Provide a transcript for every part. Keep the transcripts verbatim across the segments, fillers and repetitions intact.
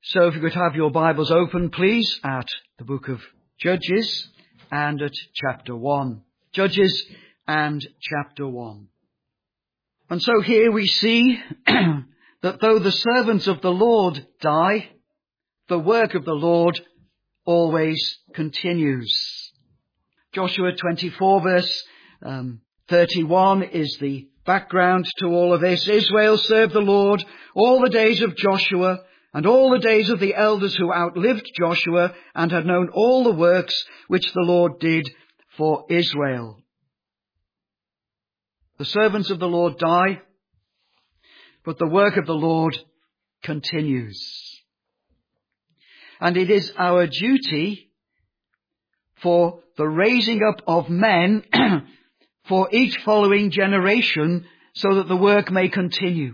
So if you could have your Bibles open, please, at the book of Judges and at chapter one. Judges and chapter one. And so here we see that though the servants of the Lord die, the work of the Lord always continues. Joshua twenty-four verse um, thirty-one is the background to all of this. Israel served the Lord all the days of Joshua and all the days of the elders who outlived Joshua and had known all the works which the Lord did for Israel. The servants of the Lord die, but the work of the Lord continues. And it is our duty for the raising up of men for each following generation so that the work may continue.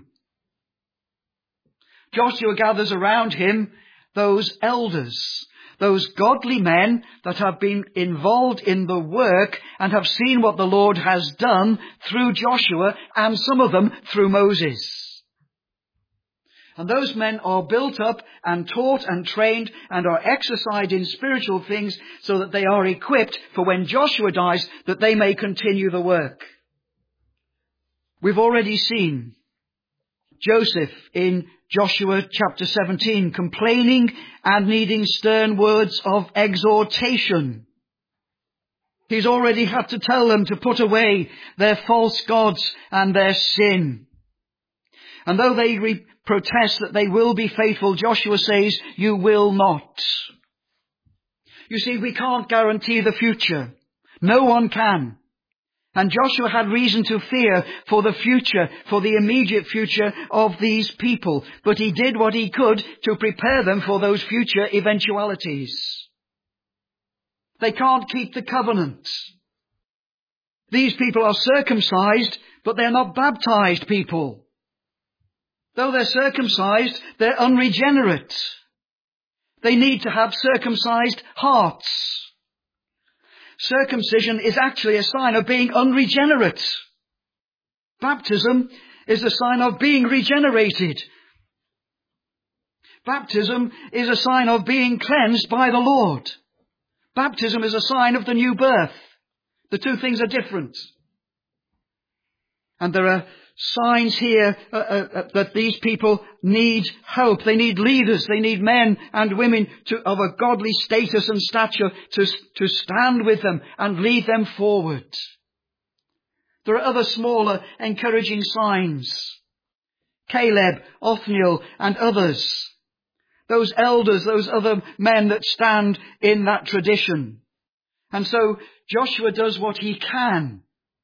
Joshua gathers around him those elders, those godly men that have been involved in the work and have seen what the Lord has done through Joshua and some of them through Moses. And those men are built up and taught and trained and are exercised in spiritual things so that they are equipped for when Joshua dies that they may continue the work. We've already seen Joseph in Joshua chapter seventeen complaining and needing stern words of exhortation. He's already had to tell them to put away their false gods and their sin. And though they re- protest that they will be faithful, Joshua says, you will not. You see, we can't guarantee the future. No one can. And Joshua had reason to fear for the future, for the immediate future of these people. But he did what he could to prepare them for those future eventualities. They can't keep the covenant. These people are circumcised, but they're not baptized people. Though they're circumcised, they're unregenerate. They need to have circumcised hearts. Circumcision is actually a sign of being unregenerate. Baptism is a sign of being regenerated. Baptism is a sign of being cleansed by the Lord. Baptism is a sign of the new birth. The two things are different. And there are signs here uh, uh, that these people need help. They need leaders. They need men and women to, of a godly status and stature to, to stand with them and lead them forward. There are other smaller encouraging signs. Caleb, Othniel and others. Those elders, those other men that stand in that tradition. And so Joshua does what he can.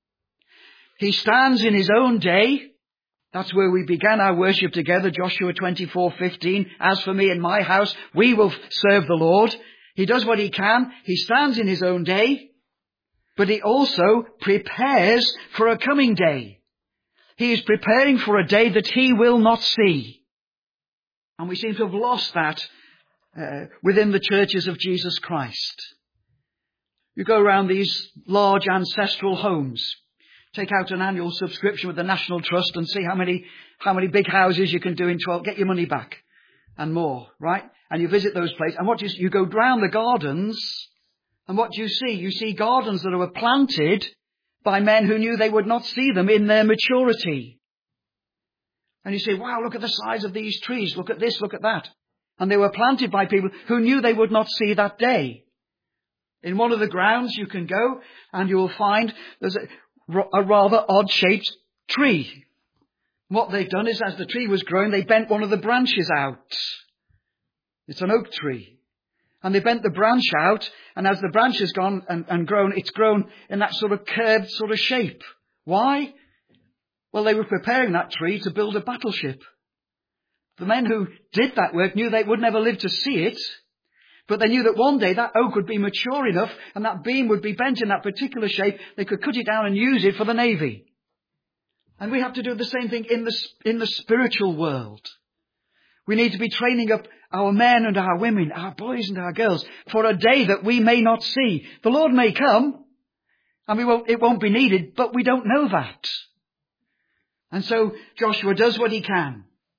He stands in his own day. That's where we began our worship together, Joshua twenty-four fifteen. As for me and my house, we will serve the Lord. He does what he can. He stands in his own day. But he also prepares for a coming day. He is preparing for a day that he will not see. And we seem to have lost that uh, within the churches of Jesus Christ. You go around these large ancestral homes. Take out an annual subscription with the National Trust and see how many how many big houses you can do in twelve. Get your money back and more, right? And you visit those places. And what do you, you go round the gardens, and what do you see? You see gardens that were planted by men who knew they would not see them in their maturity. And you say, wow, look at the size of these trees. Look at this, look at that. And they were planted by people who knew they would not see that day. In one of the grounds you can go and you will find there's a a rather odd-shaped tree. What they've done is, as the tree was growing, they bent one of the branches out. It's an oak tree. And they bent the branch out, and as the branch has gone and, and grown, it's grown in that sort of curved sort of shape. Why? Well, they were preparing that tree to build a battleship. The men who did that work knew they would never live to see it, but they knew that one day that oak would be mature enough and that beam would be bent in that particular shape. They could cut it down and use it for the Navy. And we have to do the same thing in the, in the spiritual world. We need to be training up our men and our women, our boys and our girls, for a day that we may not see. The Lord may come and we won't, it won't be needed, but we don't know that. And so Joshua does what he can.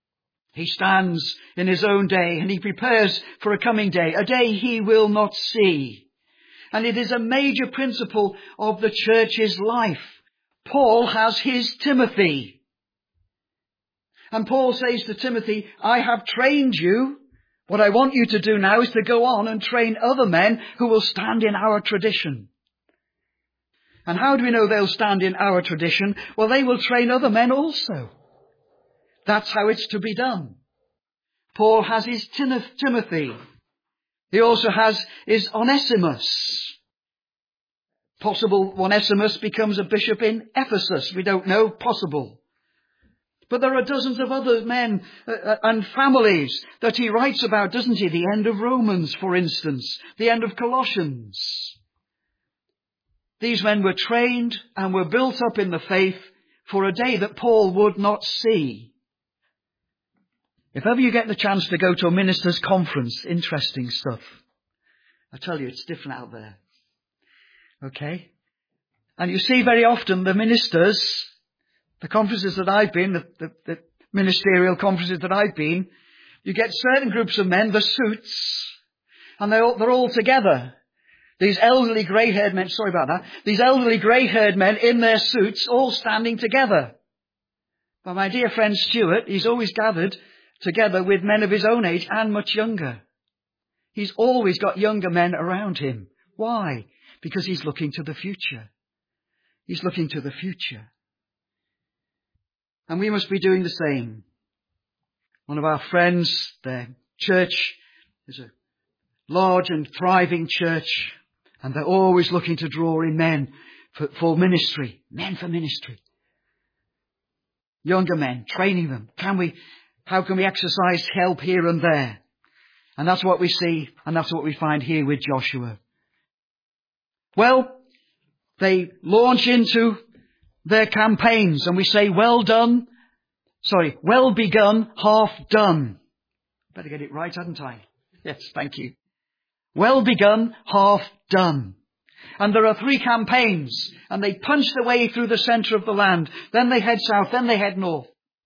He stands in his own day and he prepares for a coming day, a day he will not see. And it is a major principle of the church's life. Paul has his Timothy. And Paul says to Timothy, I have trained you. What I want you to do now is to go on and train other men who will stand in our tradition. And how do we know they'll stand in our tradition? Well, they will train other men also. That's how it's to be done. Paul has his Timothy. He also has his Onesimus. Possible Onesimus becomes a bishop in Ephesus. We don't know. Possible. But there are dozens of other men uh, and families that he writes about, doesn't he? The end of Romans, for instance. The end of Colossians. These men were trained and were built up in the faith for a day that Paul would not see. If ever you get the chance to go to a minister's conference, interesting stuff. I tell you, it's different out there. Okay? And you see very often the ministers, the conferences that I've been, the, the, the ministerial conferences that I've been, you get certain groups of men, the suits, and they're all, they're all together. These elderly grey-haired men, sorry about that, these elderly grey-haired men in their suits, all standing together. But my dear friend Stuart, he's always gathered together with men of his own age and much younger. He's always got younger men around him. Why? Because he's looking to the future. He's looking to the future. And we must be doing the same. One of our friends, their church is a large and thriving church, and they're always looking to draw in men for, for ministry. Men for ministry. Younger men, training them. Can we... How can we exercise help here and there? And that's what we see, and that's what we find here with Joshua. Well, they launch into their campaigns, and we say, well done, sorry, well begun, half done. Better get it right, hadn't I? Yes, thank you. Well begun, half done. And there are three campaigns, and they punch their way through the centre of the land. Then they head south, then they head north.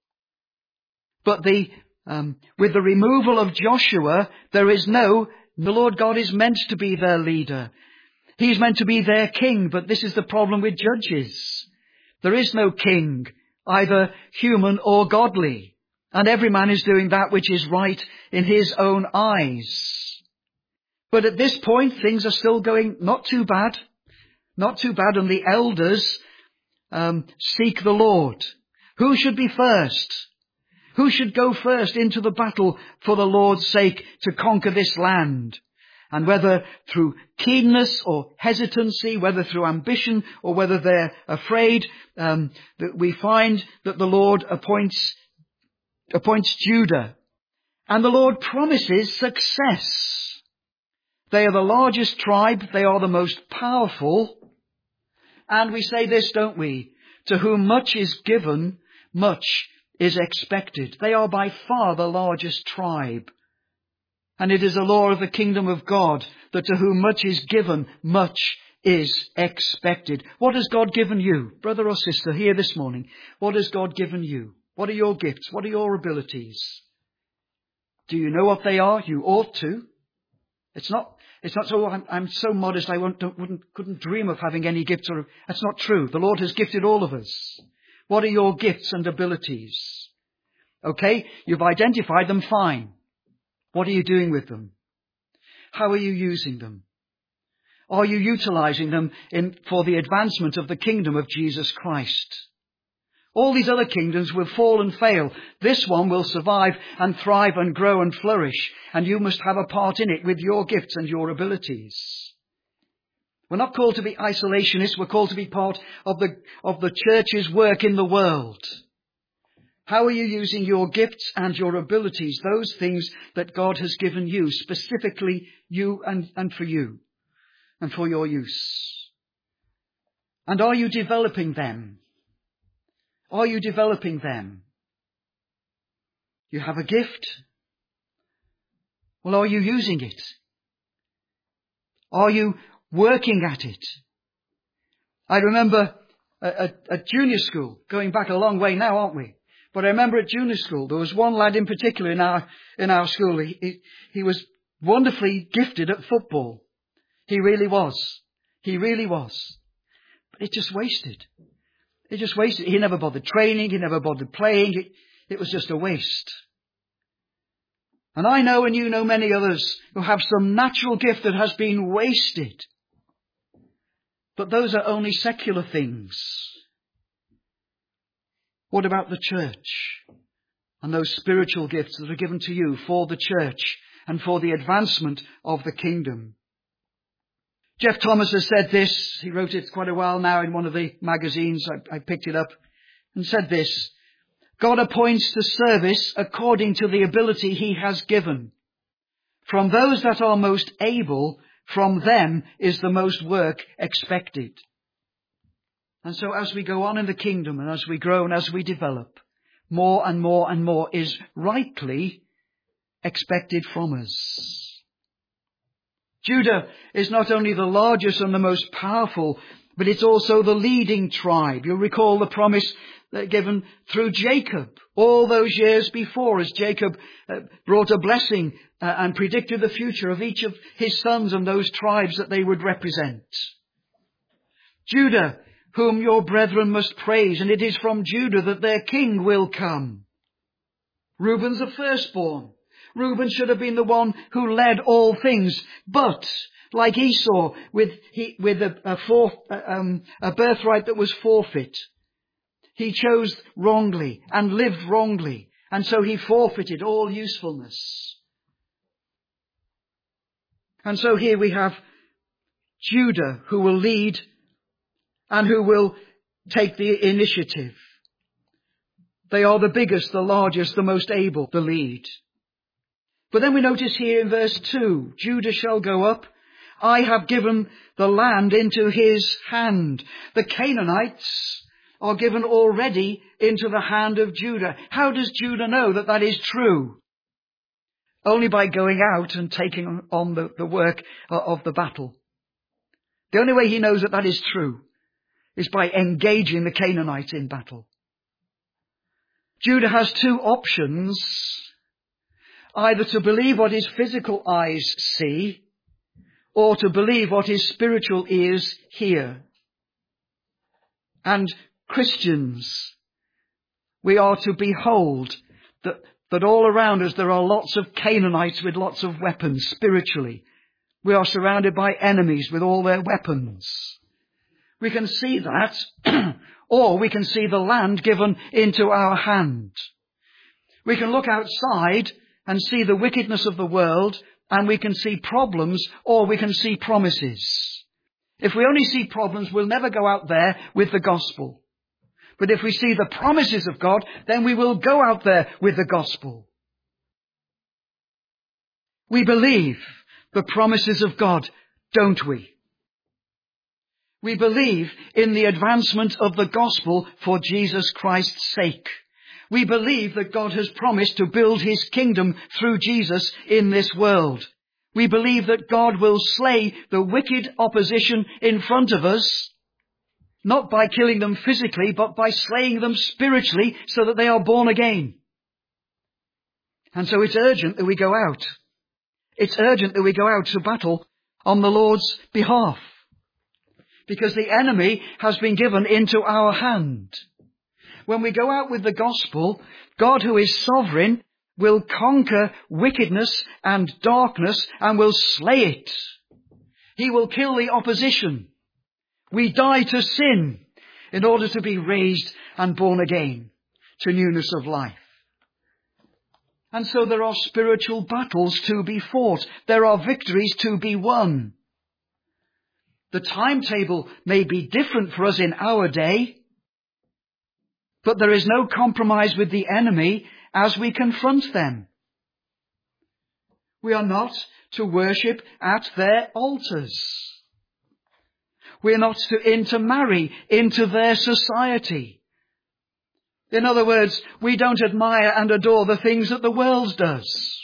But the, um, with the removal of Joshua, there is no, the Lord God is meant to be their leader. He's meant to be their king, but this is the problem with judges. There is no king, either human or godly. And every man is doing that which is right in his own eyes. But at this point, things are still going not too bad. Not too bad, and the elders um, seek the Lord. Who should be first? Who should go first into the battle for the Lord's sake to conquer this land? And whether through keenness or hesitancy, whether through ambition or whether they're afraid, um, that we find that the Lord appoints, appoints Judah. And the Lord promises success. They are the largest tribe. They are the most powerful. And we say this, don't we? To whom much is given, much is expected. They are by far the largest tribe. And it is a law of the kingdom of God that to whom much is given, much is expected. What has God given you, brother or sister, here this morning? What has God given you? What are your gifts? What are your abilities? Do you know what they are? You ought to. It's not, it's not so, I'm, I'm so modest I won't, don't, wouldn't, couldn't dream of having any gifts. Or, that's not true. The Lord has gifted all of us. What are your gifts and abilities? Okay, you've identified them, fine. What are you doing with them? How are you using them? Are you utilizing them in, for the advancement of the kingdom of Jesus Christ? All these other kingdoms will fall and fail. This one will survive and thrive and grow and flourish. And you must have a part in it with your gifts and your abilities. We're not called to be isolationists. We're called to be part of the, of the church's work in the world. How are you using your gifts and your abilities, those things that God has given you, specifically you and, and for you and for your use? And are you developing them? Are you developing them? You have a gift. Well, are you using it? Are you working at it? I remember at, at junior school, going back a long way now, aren't we? But I remember at junior school, there was one lad in particular in our, in our school. He, he, he was wonderfully gifted at football. He really was. He really was. But it just wasted. It just wasted. He never bothered training. He never bothered playing. It, it was just a waste. And I know, and you know, many others who have some natural gift that has been wasted. But those are only secular things. What about the church and those spiritual gifts that are given to you for the church and for the advancement of the kingdom? Jeff Thomas has said this. He wrote it quite a while now in one of the magazines. I, I picked it up and said this. God appoints to service according to the ability he has given. From those that are most able, from them is the most work expected. And so as we go on in the kingdom and as we grow and as we develop, more and more and more is rightly expected from us. Judah is not only the largest and the most powerful, but it's also the leading tribe. You'll recall the promise given through Jacob all those years before, as Jacob uh, brought a blessing uh, and predicted the future of each of his sons and those tribes that they would represent. Judah, whom your brethren must praise, and it is from Judah that their king will come. Reuben's the firstborn. Reuben should have been the one who led all things, but like Esau, with he, with a, a, forf, um, a birthright that was forfeit, he chose wrongly and lived wrongly, and so he forfeited all usefulness. And so here we have Judah, who will lead and who will take the initiative. They are the biggest, the largest, the most able to lead. But then we notice here in verse two, Judah shall go up. I have given the land into his hand. The Canaanites are given already into the hand of Judah. How does Judah know that that is true? Only by going out and taking on the, the work of the battle. The only way he knows that that is true is by engaging the Canaanites in battle. Judah has two options. Either to believe what his physical eyes see, or to believe what his spiritual ears hear. And Christians, we are to behold that, that all around us there are lots of Canaanites with lots of weapons spiritually. We are surrounded by enemies with all their weapons. We can see that, or we can see the land given into our hand. We can look outside and see the wickedness of the world, and we can see problems, or we can see promises. If we only see problems, we'll never go out there with the gospel. But if we see the promises of God, then we will go out there with the gospel. We believe the promises of God, don't we? We believe in the advancement of the gospel for Jesus Christ's sake. We believe that God has promised to build his kingdom through Jesus in this world. We believe that God will slay the wicked opposition in front of us, not by killing them physically, but by slaying them spiritually so that they are born again. And so it's urgent that we go out. It's urgent that we go out to battle on the Lord's behalf, because the enemy has been given into our hand. When we go out with the gospel, God, who is sovereign, will conquer wickedness and darkness and will slay it. He will kill the opposition. We die to sin in order to be raised and born again to newness of life. And so there are spiritual battles to be fought. There are victories to be won. The timetable may be different for us in our day, but there is no compromise with the enemy as we confront them. We are not to worship at their altars. We are not to intermarry into their society. In other words, we don't admire and adore the things that the world does.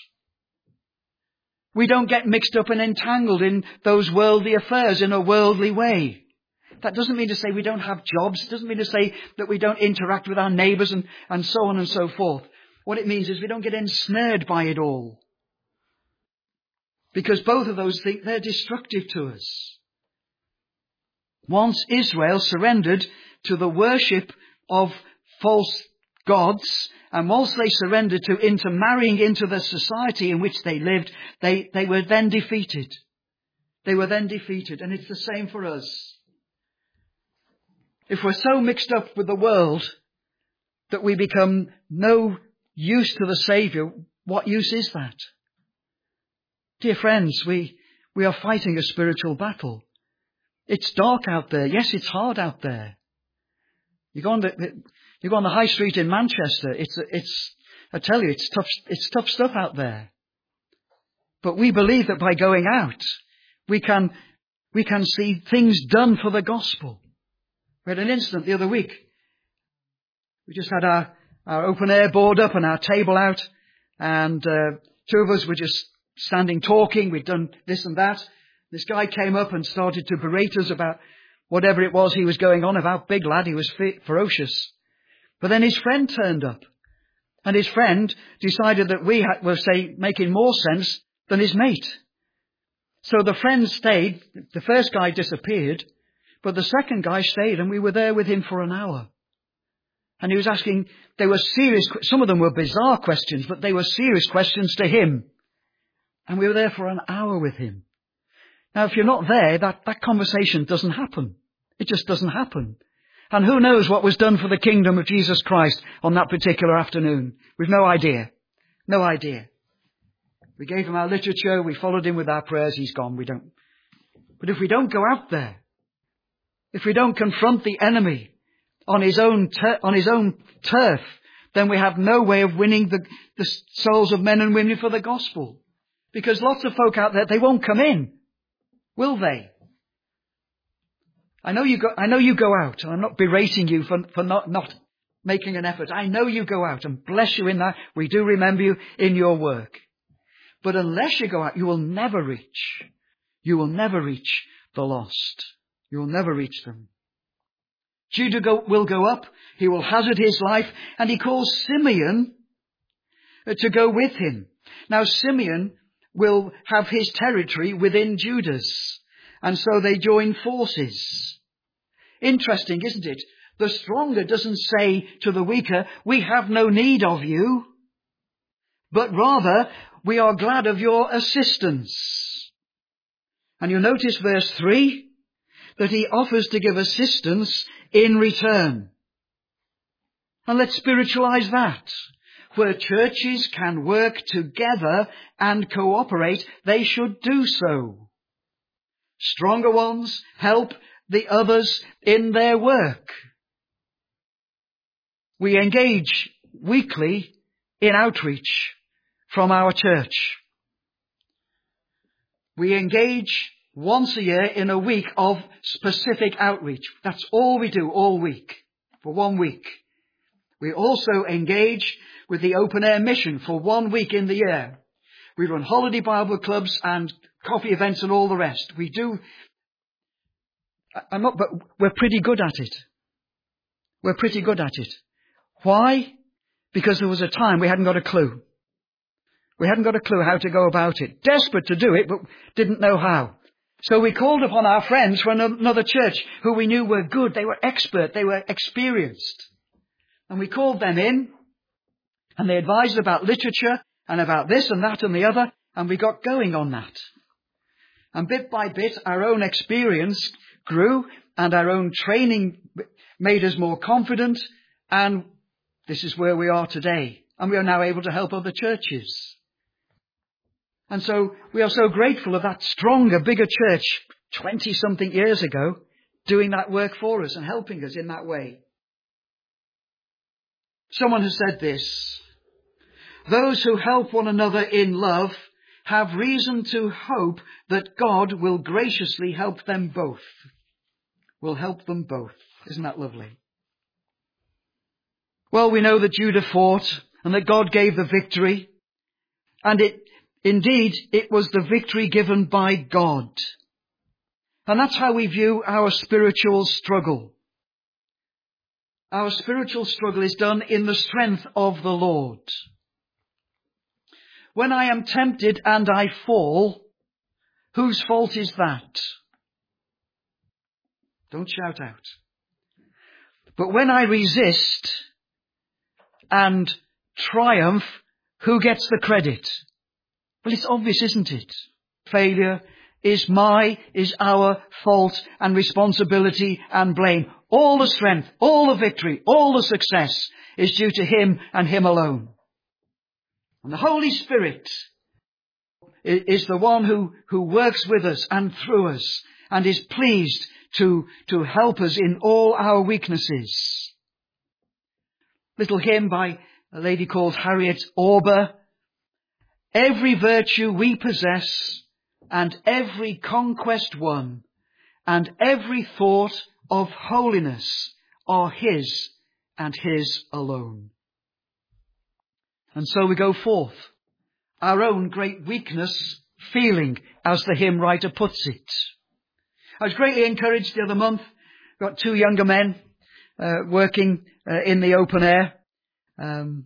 We don't get mixed up and entangled in those worldly affairs in a worldly way. That doesn't mean to say we don't have jobs. It doesn't mean to say that we don't interact with our neighbours and, and so on and so forth. What it means is we don't get ensnared by it all. Because both of those things, they're destructive to us. Once Israel surrendered to the worship of false gods, and once they surrendered to intermarrying into the society in which they lived, they, they were then defeated. They were then defeated. And it's the same for us. If we're so mixed up with the world that we become no use to the Saviour, what use is that? Dear friends, we, we are fighting a spiritual battle. It's dark out there. Yes, it's hard out there. You go on the, you go on the high street in Manchester. It's, it's, I tell you, it's tough, it's tough stuff out there. But we believe that by going out, we can, we can see things done for the gospel. We had an incident the other week. We just had our, our open air board up and our table out, and uh, two of us were just standing talking. We'd done this and that. This guy came up and started to berate us about whatever it was he was going on about. Big lad, he was ferocious. But then his friend turned up, and his friend decided that we had, were, say, making more sense than his mate. So the friend stayed. The first guy disappeared, but the second guy stayed, and we were there with him for an hour. And he was asking, they were serious, some of them were bizarre questions, but they were serious questions to him. And we were there for an hour with him. Now, if you're not there, that, that conversation doesn't happen. It just doesn't happen. And who knows what was done for the kingdom of Jesus Christ on that particular afternoon? We've no idea. No idea. We gave him our literature. We followed him with our prayers. He's gone. We don't. But if we don't go out there, if we don't confront the enemy on his own, ter- on his own turf, then we have no way of winning the, the souls of men and women for the gospel. Because lots of folk out there, they won't come in. Will they? I know you go, I know you go out, and I'm not berating you for, for not, not making an effort. I know you go out, and bless you in that. We do remember you in your work. But unless you go out, you will never reach. You will never reach the lost. You will never reach them. Judah go, will go up. He will hazard his life, and he calls Simeon to go with him. Now Simeon will have his territory within Judah's. And so they join forces. Interesting, isn't it? The stronger doesn't say to the weaker, we have no need of you, but rather we are glad of your assistance. And you'll notice verse three, that he offers to give assistance in return. And let's spiritualize that. Where churches can work together and cooperate, they should do so. Stronger ones help the others in their work. We engage weekly in outreach from our church. We engage once a year in a week of specific outreach. That's all we do all week, for one week. We also engage with the open air mission for one week in the year. We run holiday Bible clubs and coffee events and all the rest. We do, I'm not, but we're pretty good at it. We're pretty good at it. Why? Because there was a time we hadn't got a clue. We hadn't got a clue how to go about it. Desperate to do it, but didn't know how. So we called upon our friends from another church who we knew were good. They were expert. They were experienced. And we called them in. And they advised about literature and about this and that and the other. And we got going on that. And bit by bit, our own experience grew and our own training made us more confident. And this is where we are today. And we are now able to help other churches. And so we are so grateful of that stronger, bigger church twenty-something years ago doing that work for us and helping us in that way. Someone has said this. Those who help one another in love have reason to hope that God will graciously help them both. Will help them both. Isn't that lovely? Well, we know that Judah fought and that God gave the victory. And it, indeed, it was the victory given by God. And that's how we view our spiritual struggle. Our spiritual struggle is done in the strength of the Lord. When I am tempted and I fall, whose fault is that? Don't shout out. But when I resist and triumph, who gets the credit? Well, it's obvious, isn't it? Failure is my, is our fault and responsibility and blame. All the strength, all the victory, all the success is due to Him and Him alone. And the Holy Spirit is the one who, who works with us and through us and is pleased to, to help us in all our weaknesses. Little hymn by a lady called Harriet Auber. Every virtue we possess and every conquest won and every thought of holiness are His and His alone. And so we go forth, our own great weakness feeling, as the hymn writer puts it. I was greatly encouraged the other month. Got two younger men uh, working uh, in the open air. Um,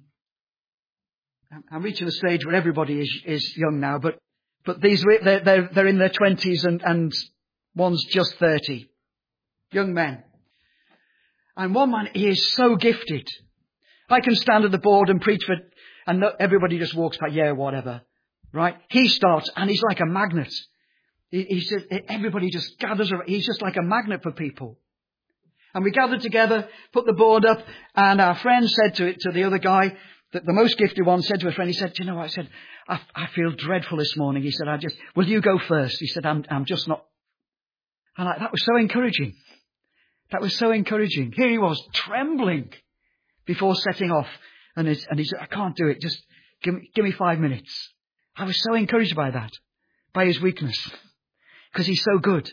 I'm reaching a stage where everybody is, is young now, but but these they're they're, they're in their twenties and and one's just thirty. Young men, and one man, he is so gifted. I can stand at the board and preach for, and no, everybody just walks by, yeah, whatever, right? He starts, and he's like a magnet. He, he's just, everybody just gathers around. He's just like a magnet for people. And we gathered together, put the board up, and our friend said to it to the other guy, that the most gifted one said to a friend, he said, do you know what? I said, I, I feel dreadful this morning. He said, I just, will you go first? He said, I'm, I'm just not. And I, that was so encouraging. That was so encouraging. Here he was, trembling before setting off. And, it's, and he said, I can't do it. Just give me, give me five minutes. I was so encouraged by that, by his weakness, because he's so good.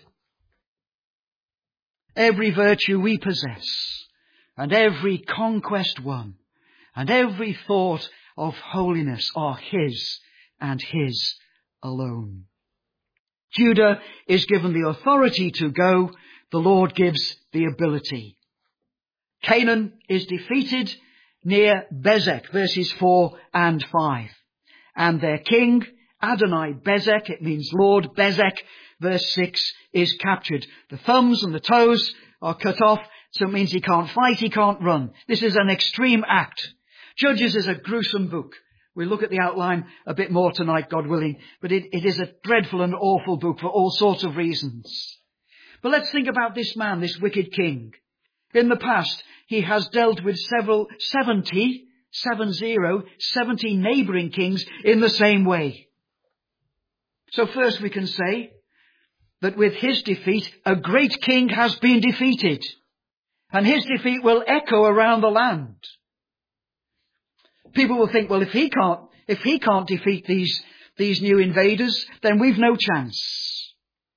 Every virtue we possess, and every conquest won, and every thought of holiness are His and His alone. Judah is given the authority to go. The Lord gives the ability. Canaan is defeated near Bezek, verses four and five. And their king, Adonai Bezek, it means Lord Bezek, verse six, is captured. The thumbs and the toes are cut off, so it means he can't fight, he can't run. This is an extreme act. Judges is a gruesome book. We'll look at the outline a bit more tonight, God willing. But it, it is a dreadful and awful book for all sorts of reasons. But let's think about this man, this wicked king. In the past, he has dealt with several, seventy, seven zero, seventy neighbouring kings in the same way. So first we can say that with his defeat, a great king has been defeated. And his defeat will echo around the land. People will think, well, if he can't, if he can't defeat these, these new invaders, then we've no chance.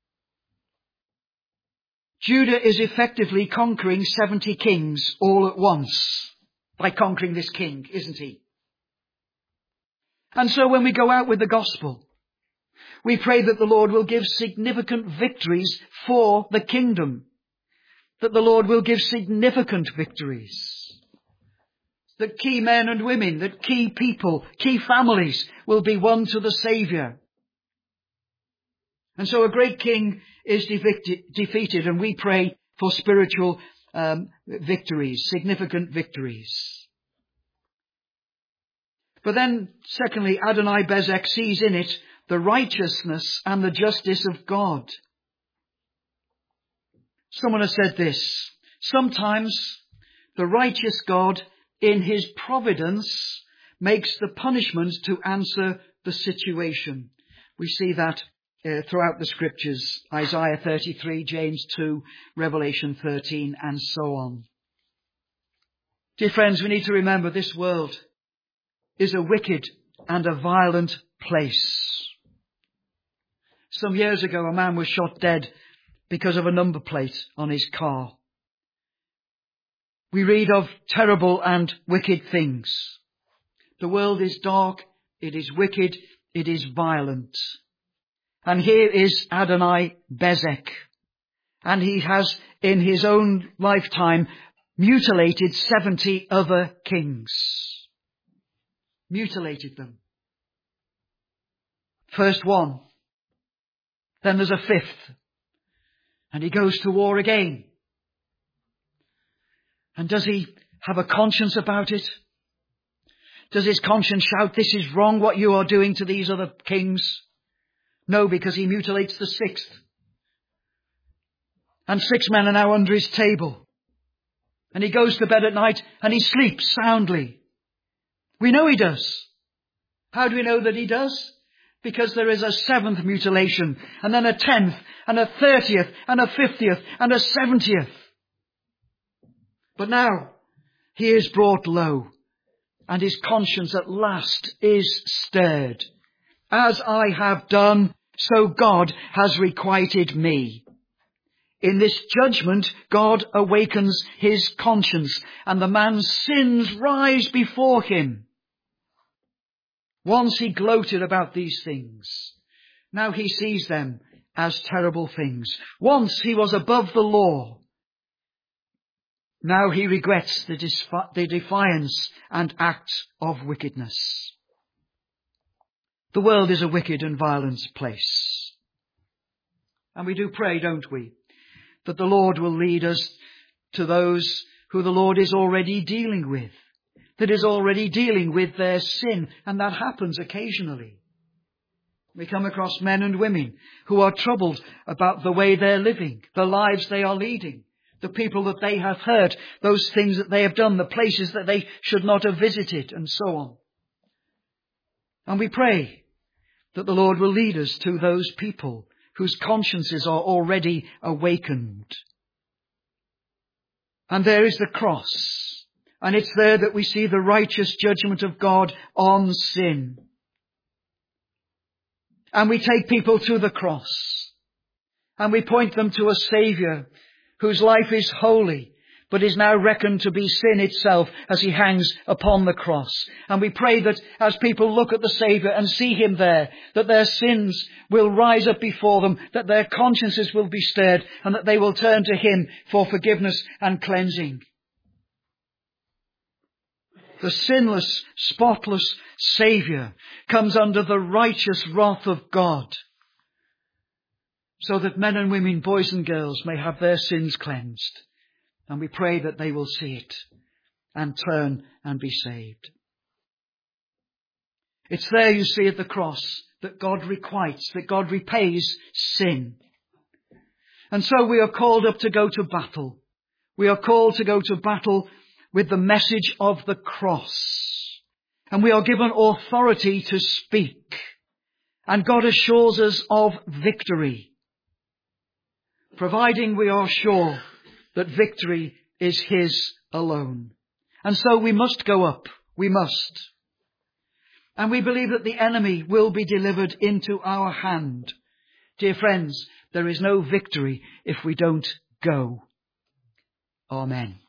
Judah is effectively conquering seventy kings all at once by conquering this king, isn't he? And so when we go out with the gospel, we pray that the Lord will give significant victories for the kingdom. That the Lord will give significant victories. That key men and women, that key people, key families will be won to the Saviour. And so a great king is defeated, defeated and we pray for spiritual um, victories, significant victories. But then, secondly, Adonai Bezek sees in it the righteousness and the justice of God. Someone has said this, sometimes the righteous God in His providence makes the punishment to answer the situation. We see that uh, throughout the scriptures, Isaiah thirty-three, James two, Revelation thirteen, and so on. Dear friends, we need to remember this world is a wicked and a violent place. Some years ago, a man was shot dead because of a number plate on his car. We read of terrible and wicked things. The world is dark, it is wicked, it is violent. And here is Adonai Bezek. And he has, in his own lifetime, mutilated seventy other kings. Mutilated them. First one. Then there's a fifth. And he goes to war again. And does he have a conscience about it? Does his conscience shout, this is wrong what you are doing to these other kings? No, because he mutilates the sixth. And six men are now under his table. And he goes to bed at night and he sleeps soundly. We know he does. How do we know that he does? Because there is a seventh mutilation, and then a tenth, and a thirtieth, and a fiftieth, and a seventieth. But now he is brought low, and his conscience at last is stirred. As I have done, so God has requited me. In this judgment, God awakens his conscience, and the man's sins rise before him. Once he gloated about these things. Now he sees them as terrible things. Once he was above the law. Now he regrets the, disfi- the defiance and acts of wickedness. The world is a wicked and violent place. And we do pray, don't we, that the Lord will lead us to those who the Lord is already dealing with. That is already dealing with their sin, and that happens occasionally. We come across men and women who are troubled about the way they're living, the lives they are leading, the people that they have hurt, those things that they have done, the places that they should not have visited, and so on. And we pray that the Lord will lead us to those people whose consciences are already awakened. And there is the cross. And it's there that we see the righteous judgment of God on sin. And we take people to the cross. And we point them to a Saviour whose life is holy, but is now reckoned to be sin itself as he hangs upon the cross. And we pray that as people look at the Saviour and see him there, that their sins will rise up before them, that their consciences will be stirred, and that they will turn to him for forgiveness and cleansing. The sinless, spotless Saviour comes under the righteous wrath of God, so that men and women, boys and girls, may have their sins cleansed. And we pray that they will see it and turn and be saved. It's there, you see, at the cross, that God requites, that God repays sin. And so we are called up to go to battle. We are called to go to battle with the message of the cross. And we are given authority to speak. And God assures us of victory, providing we are sure that victory is his alone. And so we must go up. We must. And we believe that the enemy will be delivered into our hand. Dear friends, there is no victory if we don't go. Amen.